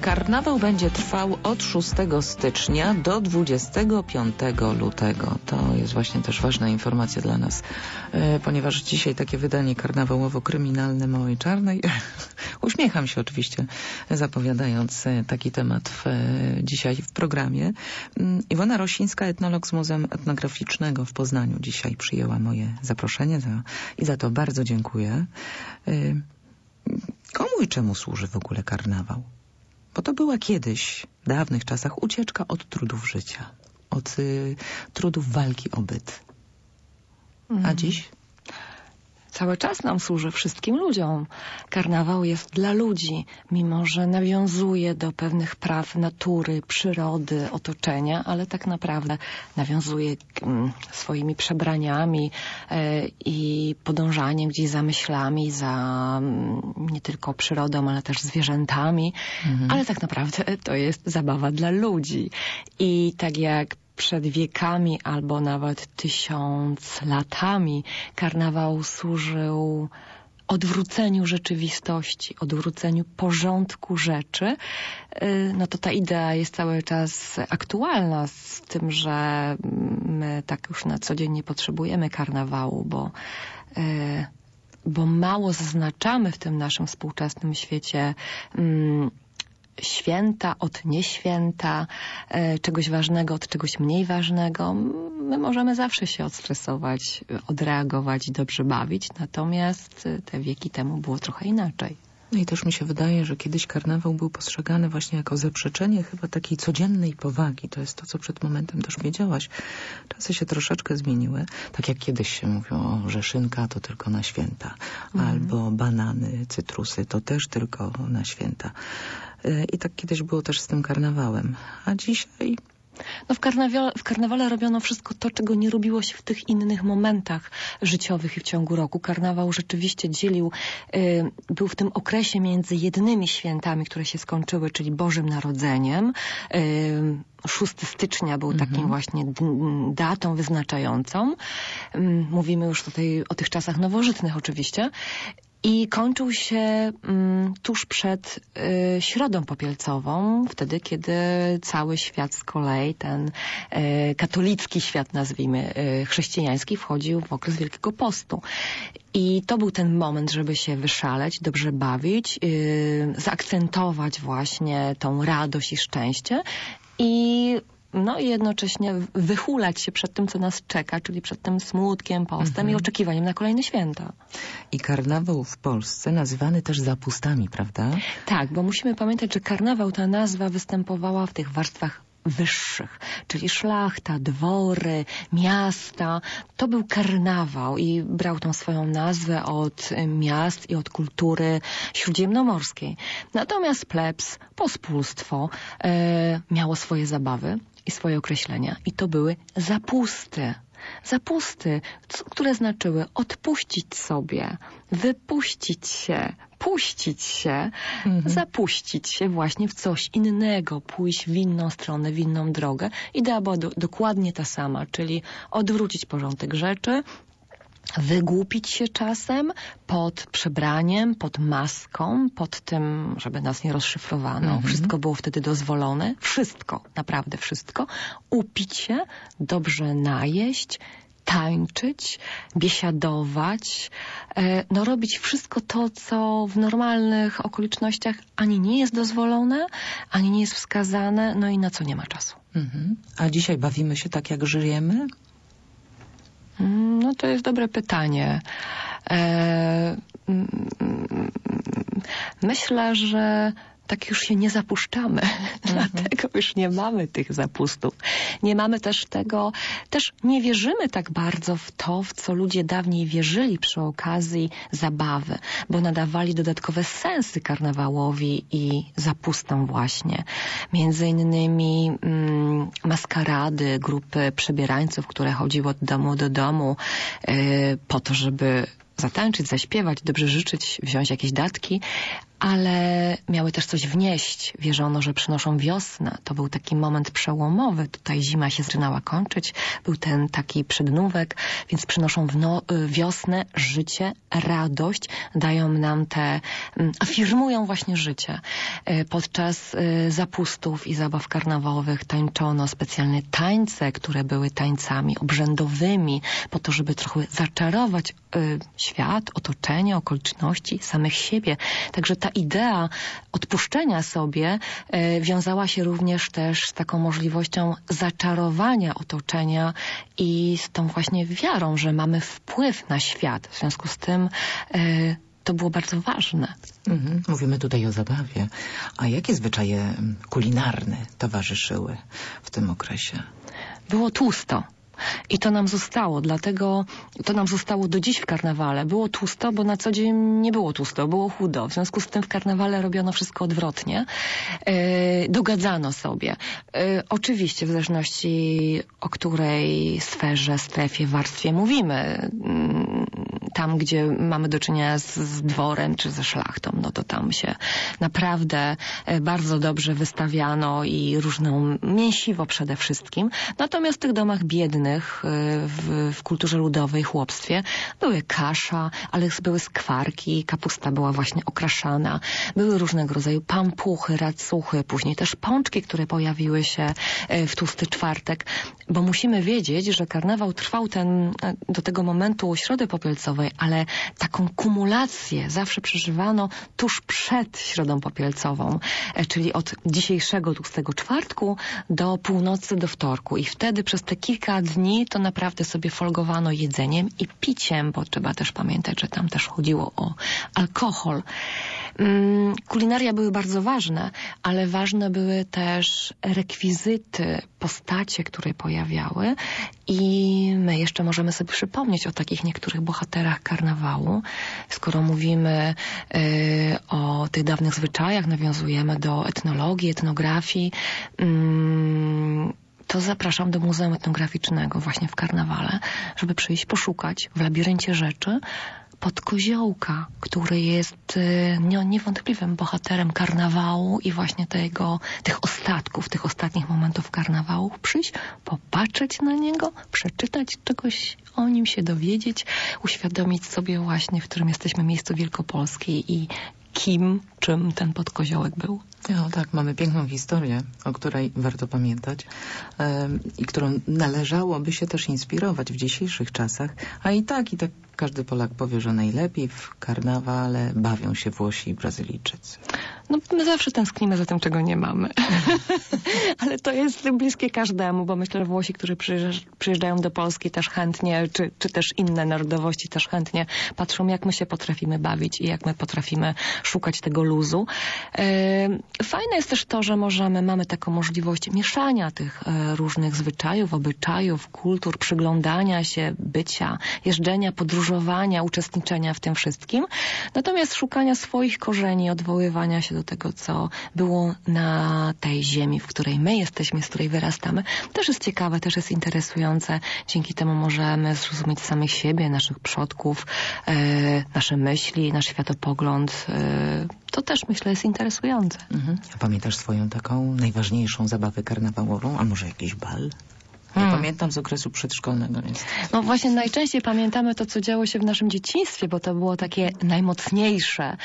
Karnawał będzie trwał od 6 stycznia do 25 lutego. To jest właśnie też ważna informacja dla nas, ponieważ dzisiaj takie wydanie karnawałowo-kryminalne Małej Czarnej. Uśmiecham się oczywiście, zapowiadając taki temat dzisiaj w programie. Iwona Rosińska, etnolog z Muzeum Etnograficznego w Poznaniu, dzisiaj przyjęła moje zaproszenie i za to bardzo dziękuję. Komu i czemu służy w ogóle karnawał? Bo to była kiedyś, w dawnych czasach, ucieczka od trudów życia, od trudów walki o byt. A dziś? Cały czas nam służy, wszystkim ludziom. Karnawał jest dla ludzi, mimo że nawiązuje do pewnych praw natury, przyrody, otoczenia, ale tak naprawdę nawiązuje swoimi przebraniami i podążaniem gdzieś za myślami, za nie tylko przyrodą, ale też zwierzętami. Ale tak naprawdę to jest zabawa dla ludzi. I tak jak przed wiekami albo nawet 1000 latami karnawał służył odwróceniu rzeczywistości, odwróceniu porządku rzeczy, no to ta idea jest cały czas aktualna, z tym, że my tak już na co dzień nie potrzebujemy karnawału, bo mało zaznaczamy w tym naszym współczesnym świecie święta od nieświęta, czegoś ważnego od czegoś mniej ważnego. My możemy zawsze się odstresować, odreagować i dobrze bawić, natomiast te wieki temu było trochę inaczej. No i też mi się wydaje, że kiedyś karnawał był postrzegany właśnie jako zaprzeczenie chyba takiej codziennej powagi. To jest to, co przed momentem też wiedziałaś. Czasy się troszeczkę zmieniły. Tak jak kiedyś się mówiło, że szynka to tylko na święta. Albo banany, cytrusy to też tylko na święta. I tak kiedyś było też z tym karnawałem. A dzisiaj... No w karnawale robiono wszystko to, czego nie robiło się w tych innych momentach życiowych i w ciągu roku. Karnawał rzeczywiście był w tym okresie między jednymi świętami, które się skończyły, czyli Bożym Narodzeniem. 6 stycznia był takim właśnie datą wyznaczającą. Mówimy już tutaj o tych czasach nowożytnych oczywiście. I kończył się tuż przed Środą Popielcową, wtedy, kiedy cały świat z kolei, ten katolicki świat, nazwijmy, chrześcijański, wchodził w okres Wielkiego Postu. I to był ten moment, żeby się wyszaleć, dobrze bawić, zaakcentować właśnie tą radość i szczęście i jednocześnie wychulać się przed tym, co nas czeka, czyli przed tym smutkiem, postem i oczekiwaniem na kolejne święta. I karnawał w Polsce nazywany też zapustami, prawda? Tak, bo musimy pamiętać, że karnawał, ta nazwa występowała w tych warstwach wyższych, czyli szlachta, dwory, miasta. To był karnawał i brał tą swoją nazwę od miast i od kultury śródziemnomorskiej. Natomiast plebs, pospólstwo miało swoje zabawy i swoje określenia. I to były zapusty. Zapusty, które znaczyły odpuścić sobie, wypuścić się, puścić się, zapuścić się właśnie w coś innego, pójść w inną stronę, w inną drogę. Idea była dokładnie ta sama, czyli odwrócić porządek rzeczy, wygłupić się czasem pod przebraniem, pod maską, pod tym, żeby nas nie rozszyfrowano. Wszystko było wtedy dozwolone. Wszystko, naprawdę wszystko. Upić się, dobrze najeść, tańczyć, biesiadować, robić wszystko to, co w normalnych okolicznościach ani nie jest dozwolone, ani nie jest wskazane, no i na co nie ma czasu. A dzisiaj bawimy się tak, jak żyjemy? No to jest dobre pytanie. Myślę, że tak już się nie zapuszczamy. Dlatego już nie mamy tych zapustów. Nie mamy też też nie wierzymy tak bardzo w to, w co ludzie dawniej wierzyli przy okazji zabawy, bo nadawali dodatkowe sensy karnawałowi i zapustom właśnie. Między innymi maskarady, grupy przebierańców, które chodziły od domu do domu po to, żeby zatańczyć, zaśpiewać, dobrze życzyć, wziąć jakieś datki, ale miały też coś wnieść. Wierzono, że przynoszą wiosnę. To był taki moment przełomowy. Tutaj zima się zaczynała kończyć. Był ten taki przednówek, więc przynoszą wiosnę, życie, radość. Dają nam afirmują właśnie życie. Podczas zapustów i zabaw karnawałowych tańczono specjalne tańce, które były tańcami obrzędowymi, po to, żeby trochę zaczarować świat, otoczenie, okoliczności, samych siebie. Także ta idea odpuszczenia sobie wiązała się również też z taką możliwością zaczarowania otoczenia i z tą właśnie wiarą, że mamy wpływ na świat. W związku z tym to było bardzo ważne. Mówimy tutaj o zabawie. A jakie zwyczaje kulinarne towarzyszyły w tym okresie? Było tłusto. I to nam zostało, dlatego to nam zostało do dziś w karnawale. Było tłusto, bo na co dzień nie było tłusto, było chudo. W związku z tym w karnawale robiono wszystko odwrotnie. Dogadzano sobie. Oczywiście w zależności o której sferze, strefie, warstwie mówimy. Tam, gdzie mamy do czynienia z dworem czy ze szlachtą, no to tam się naprawdę bardzo dobrze wystawiano i różną mięsiwo przede wszystkim. Natomiast w tych domach biednych, w kulturze ludowej, chłopstwie, były kasza, ale były skwarki, kapusta była właśnie okraszana, były różnego rodzaju pampuchy, racuchy, później też pączki, które pojawiły się w tłusty czwartek, bo musimy wiedzieć, że karnawał trwał do tego momentu Środy Popielcowej, ale taką kumulację zawsze przeżywano tuż przed Środą Popielcową, czyli od dzisiejszego tłustego czwartku do północy, do wtorku. I wtedy przez te kilka dni to naprawdę sobie folgowano jedzeniem i piciem, bo trzeba też pamiętać, że tam też chodziło o alkohol. Kulinaria były bardzo ważne, ale ważne były też rekwizyty, postacie, które pojawiały i my jeszcze możemy sobie przypomnieć o takich niektórych bohaterach karnawału. Skoro mówimy o tych dawnych zwyczajach, nawiązujemy do etnologii, etnografii, to zapraszam do Muzeum Etnograficznego właśnie w karnawale, żeby przyjść poszukać w labiryncie rzeczy Podkoziołka, który jest niewątpliwym bohaterem karnawału i właśnie tych ostatków, tych ostatnich momentów karnawału. Przyjść, popatrzeć na niego, przeczytać czegoś o nim, się dowiedzieć, uświadomić sobie właśnie, w którym jesteśmy miejscu wielkopolskiej i czym ten Podkoziołek był. No tak, mamy piękną historię, o której warto pamiętać i którą należałoby się też inspirować w dzisiejszych czasach, a i tak każdy Polak powie, że najlepiej w karnawale bawią się Włosi i Brazylijczycy. No my zawsze tęsknimy za tym, czego nie mamy. Ale to jest bliskie każdemu, bo myślę, że Włosi, którzy przyjeżdżają do Polski też chętnie, czy też inne narodowości też chętnie patrzą, jak my się potrafimy bawić i jak my potrafimy szukać tego luzu. Fajne jest też to, że mamy taką możliwość mieszania tych różnych zwyczajów, obyczajów, kultur, przyglądania się, bycia, jeżdżenia, podróżowania, uczestniczenia w tym wszystkim. Natomiast szukania swoich korzeni, odwoływania się do tego, co było na tej ziemi, w której my jesteśmy, z której wyrastamy, też jest ciekawe, też jest interesujące. Dzięki temu możemy zrozumieć samych siebie, naszych przodków, nasze myśli, nasz światopogląd. To też, myślę, jest interesujące. A pamiętasz swoją taką najważniejszą zabawę karnawałową? A może jakiś bal? Ja pamiętam z okresu przedszkolnego. No właśnie najczęściej pamiętamy to, co działo się w naszym dzieciństwie, bo to było takie najmocniejsze.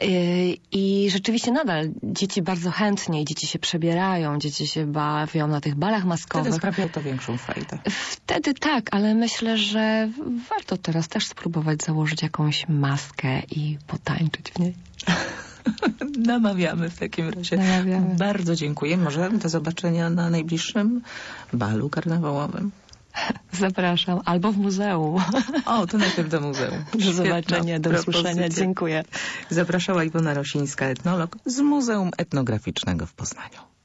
I rzeczywiście nadal dzieci bardzo chętnie, dzieci się przebierają, dzieci się bawią na tych balach maskowych. Wtedy sprawiało to większą frajdę. Wtedy tak, ale myślę, że warto teraz też spróbować założyć jakąś maskę i potańczyć w niej. Namawiamy w takim razie. Namawiamy. Bardzo dziękuję. Może do zobaczenia na najbliższym balu karnawałowym. Zapraszam. Albo w muzeum. O, to najpierw do muzeum. Do zobaczenia, do usłyszenia. Dziękuję. Zapraszała Iwona Rosińska, etnolog z Muzeum Etnograficznego w Poznaniu.